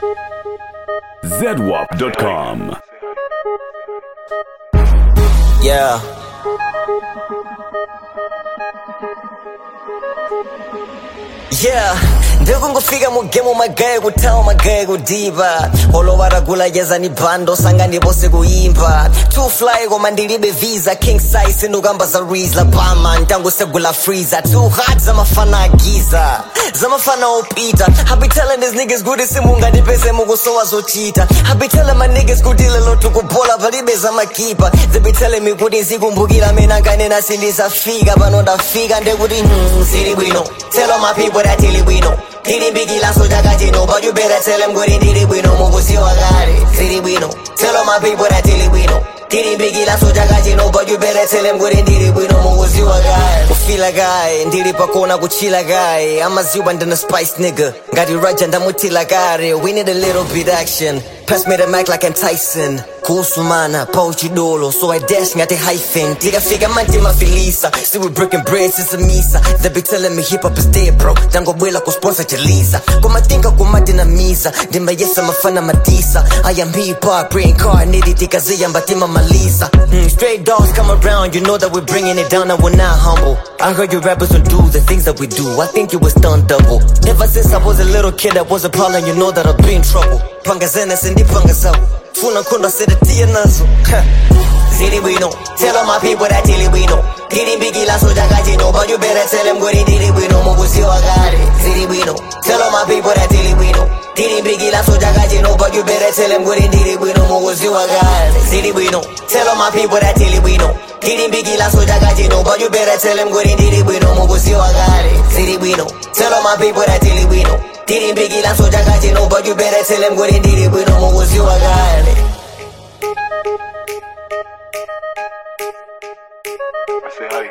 ZWAP.com. Yeah. Yeah, ndikungofika mugemu magaye kutawa magaye kudiva olowaragula yeza ni bando sanga ndibose kuimba too fly koma ndilibe visa king size sinukamba za rizla bama ntangu segula freezer too hot zamafana agiza zamafana opita I be telling these niggas kuti simunga ndipese mukusowa zochita I be telling my niggas kuti lelo tukubola palibe zamakipa they be telling me kuti nzikumbukira mena kanena sindisafika pano ndafika ndekuti sili bwino tell all my people that till we know. Tiri bigi la soja kachino, but you better tell them good tiri we know. Mugu si wagari, tiri we know. Tell all my people that till we know. Tiri bigi la soja kachino, but you better tell them good tiri we know. Mugu si wagari. Kufila guy, ndiri pakona kuchila guy. I'm a zuba and a spice nigga. Ngati raja ndamutila gari. We need a little bit action. Pass me the mic like I'm Tyson. Kusumana, pochi dolo, so I dash ngati hyphen. Tiga figure manti mafilisa. Still we breaking bread since a misa. They be telling me hip hop is dead, bro. Tango bwela kusponsor Chalisa. Kuma tinka kumati na misa. Dimba yesa mafana matisa. I am hip hop, reincarnated. Tika ziya mbatima malisa. Straight dogs come around, you know that we're bringing it down and we're not humble. I heard you rappers don't do the things that we do. I think you was done double. Ever since I was a little kid, I was a problem, you know that I've been in trouble. Panga zena sendi panga zao. Funa kunda sede tia nazo. Zili we know. Tell all my people that till we know. Tiri bigi la soja kachino, but you better tell them good tiri we know. Mugu si wagari, zili we know. Tell all my people that till we know. Tiri bigi la soja kachino, but you better tell them good tiri we know. Mugu si wagari, zili we know. Tell all my people that till we know. Tiri bigi la soja kachino, but you better tell them good tiri we know. Mugu si wagari, zili we know. Tell all my people that till we know. Tiri bigi la soja kachino, but you better tell them good tiri we know. Mugu si wagari. I say hike.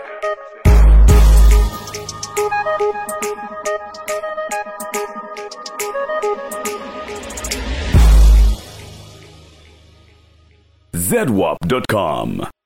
ZWAP.com.